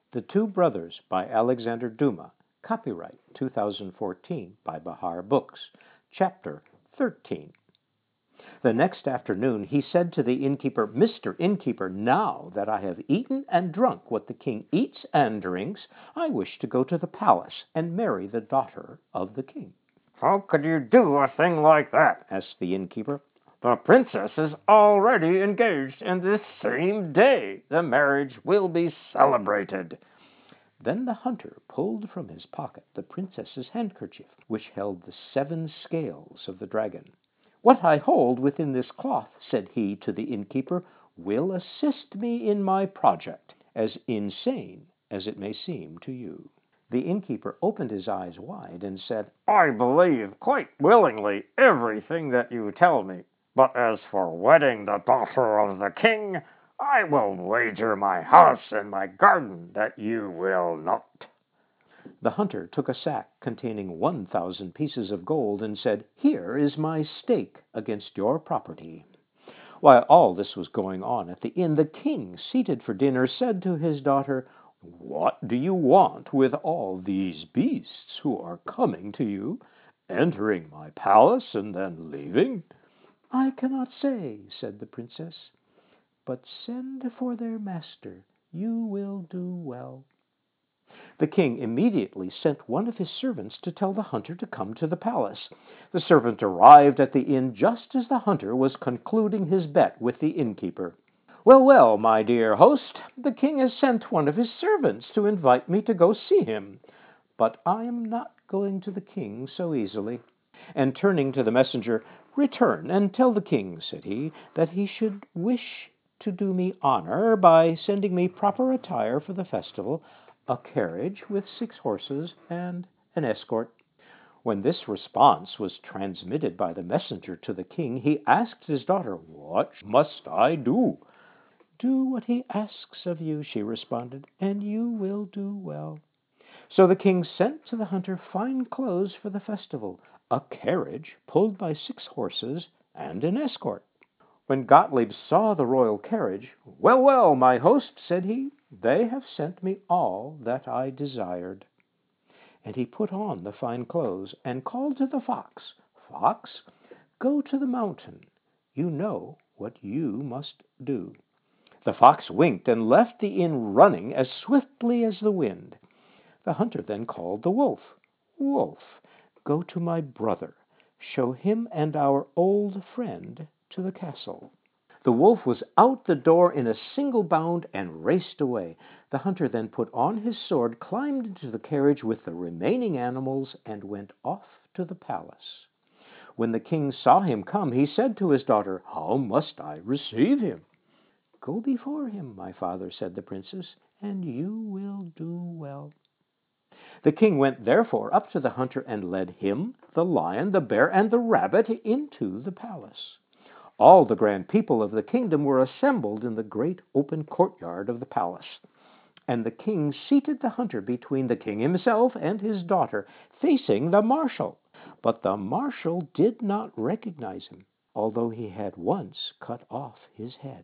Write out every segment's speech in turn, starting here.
The Two Brothers by Alexander Dumas. Copyright 2014 by Bahar Books. Chapter 13. The next afternoon he said to the innkeeper, "Mr. Innkeeper, now that I have eaten and drunk what the king eats and drinks, I wish to go to the palace and marry the daughter of the king." "How could you do a thing like that?" asked the innkeeper. "The princess is already engaged, and this same day the marriage will be celebrated." Then the hunter pulled from his pocket the princess's handkerchief, which held the 7 scales of the dragon. "What I hold within this cloth," said he to the innkeeper, "will assist me in my project, as insane as it may seem to you." The innkeeper opened his eyes wide and said, "I believe quite willingly everything that you tell me, but as for wedding the daughter of the king, I will wager my house and my garden that you will not." The hunter took a sack containing 1,000 pieces of gold and said, "Here is my stake against your property." While all this was going on at the inn, the king, seated for dinner, said to his daughter, "What do you want with all these beasts who are coming to you, entering my palace and then leaving?" "I cannot say," said the princess, "but send for their master. You will do well." The king immediately sent one of his servants to tell the hunter to come to the palace. The servant arrived at the inn just as the hunter was concluding his bet with the innkeeper. "Well, well, my dear host, the king has sent one of his servants to invite me to go see him, but I am not going to the king so easily." And turning to the messenger, "Return and tell the king," said he, "that he should wish to do me honor by sending me proper attire for the festival, a carriage with 6 horses and an escort." When this response was transmitted by the messenger to the king, he asked his daughter, "What must I do?" "Do what he asks of you," she responded, "and you will do well." So the king sent to the hunter fine clothes for the festival, a carriage pulled by 6 horses, and an escort. When Gottlieb saw the royal carriage, "Well, well, my host," said he, "they have sent me all that I desired." And he put on the fine clothes and called to the fox, "Fox, go to the mountain. You know what you must do." The fox winked and left the inn running as swiftly as the wind. The hunter then called the wolf. "Wolf, go to my brother. Show him and our old friend to the castle." The wolf was out the door in a single bound and raced away. The hunter then put on his sword, climbed into the carriage with the remaining animals, and went off to the palace. When the king saw him come, he said to his daughter, "How must I receive him?" "Go before him, my father," said the princess, "and you will do well." The king went therefore up to the hunter and led him, the lion, the bear, and the rabbit into the palace. All the grand people of the kingdom were assembled in the great open courtyard of the palace. And the king seated the hunter between the king himself and his daughter, facing the marshal. But the marshal did not recognize him, although he had once cut off his head.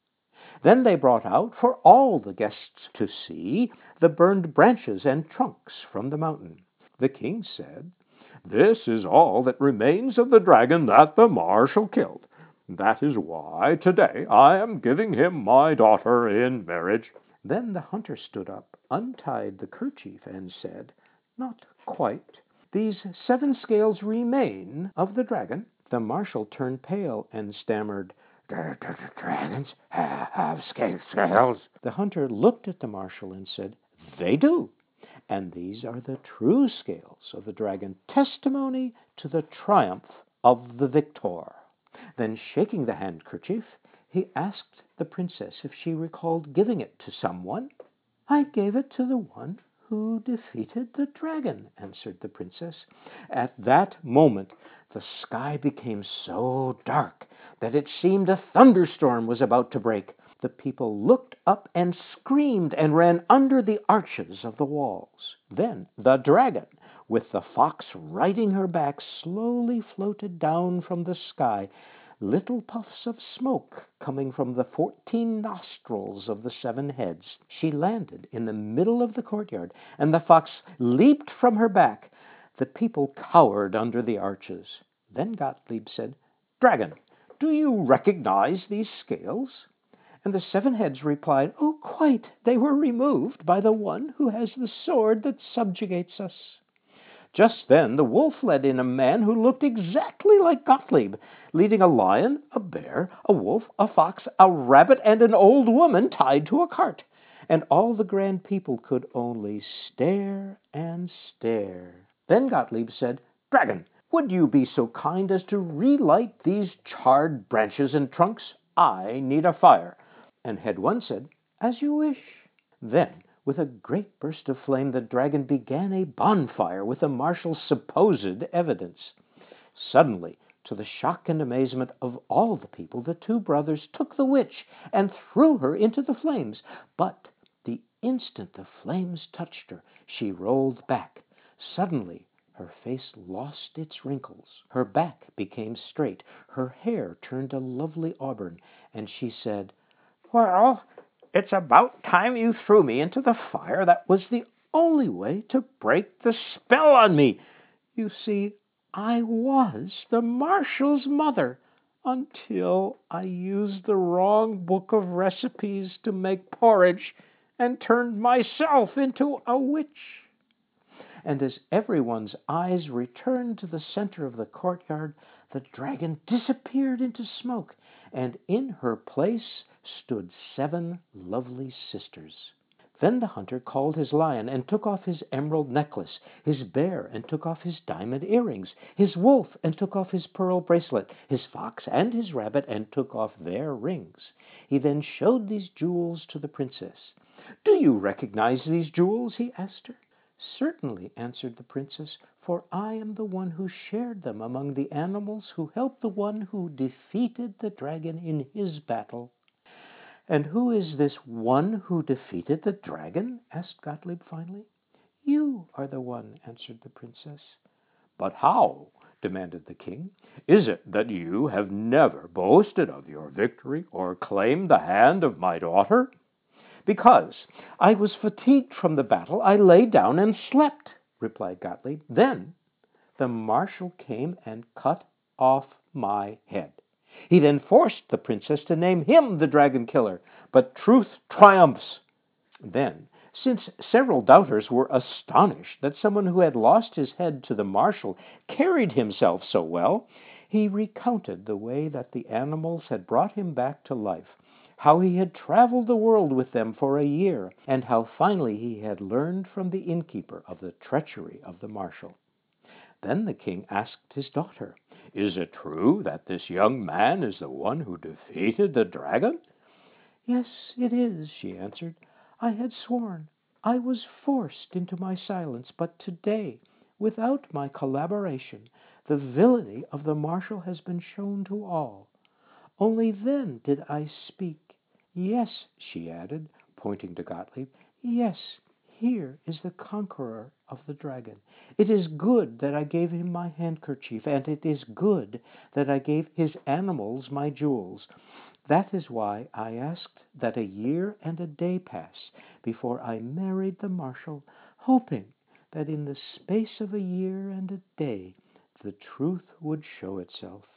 Then they brought out, for all the guests to see, the burned branches and trunks from the mountain. The king said, "This is all that remains of the dragon that the marshal killed. That is why today I am giving him my daughter in marriage." Then the hunter stood up, untied the kerchief, and said, "Not quite. These 7 scales remain of the dragon." The marshal turned pale and stammered, "Dragons have scales?" The hunter looked at the marshal and said, "They do. And these are the true scales of the dragon, testimony to the triumph of the victor." Then, shaking the handkerchief, he asked the princess if she recalled giving it to someone. "I gave it to the one who defeated the dragon," answered the princess. At that moment, the sky became so dark that it seemed a thunderstorm was about to break. The people looked up and screamed and ran under the arches of the walls. Then the dragon, with the fox riding her back, slowly floated down from the sky. little puffs of smoke coming from the 14 nostrils of the 7 heads. She landed in the middle of the courtyard, and the fox leaped from her back. The people cowered under the arches. Then Gottlieb said, "Dragon, do you recognize these scales?" And the 7 heads replied, "Oh, quite. They were removed by the one who has the sword that subjugates us." Just then the wolf led in a man who looked exactly like Gottlieb, leading a lion, a bear, a wolf, a fox, a rabbit, and an old woman tied to a cart. And all the grand people could only stare and stare. Then Gottlieb said, "Dragon, would you be so kind as to relight these charred branches and trunks? I need a fire." And Head One said, "As you wish." Then, with a great burst of flame, the dragon began a bonfire with the marshal's supposed evidence. Suddenly, to the shock and amazement of all the people, the 2 brothers took the witch and threw her into the flames. But the instant the flames touched her, she rolled back. Suddenly, her face lost its wrinkles, her back became straight, her hair turned a lovely auburn, and she said, "Well, it's about time you threw me into the fire. That was the only way to break the spell on me. You see, I was the marshal's mother until I used the wrong book of recipes to make porridge and turned myself into a witch." And as everyone's eyes returned to the center of the courtyard, the dragon disappeared into smoke, and in her place stood 7 lovely sisters. Then the hunter called his lion and took off his emerald necklace, his bear and took off his diamond earrings, his wolf and took off his pearl bracelet, his fox and his rabbit and took off their rings. He then showed these jewels to the princess. "Do you recognize these jewels?" he asked her. "Certainly," answered the princess, "for I am the one who shared them among the animals who helped the one who defeated the dragon in his battle." "And who is this one who defeated the dragon?" asked Gottlieb finally. "You are the one," answered the princess. "But how?" demanded the king. "Is it that you have never boasted of your victory or claimed the hand of my daughter?" "Because I was fatigued from the battle, I lay down and slept," replied Gottlieb. "Then the marshal came and cut off my head. He then forced the princess to name him the dragon killer, but truth triumphs." Then, since several doubters were astonished that someone who had lost his head to the marshal carried himself so well, he recounted the way that the animals had brought him back to life, how he had traveled the world with them for a year, and how finally he had learned from the innkeeper of the treachery of the marshal. Then the king asked his daughter, "Is it true that this young man is the one who defeated the dragon?" "Yes, it is," she answered. "I had sworn. I was forced into my silence, but today, without my collaboration, the villainy of the marshal has been shown to all. Only then did I speak. Yes," she added, pointing to Gottlieb, "yes, here is the conqueror of the dragon. It is good that I gave him my handkerchief, and it is good that I gave his animals my jewels. That is why I asked that a year and a day pass before I married the marshal, hoping that in the space of a year and a day the truth would show itself.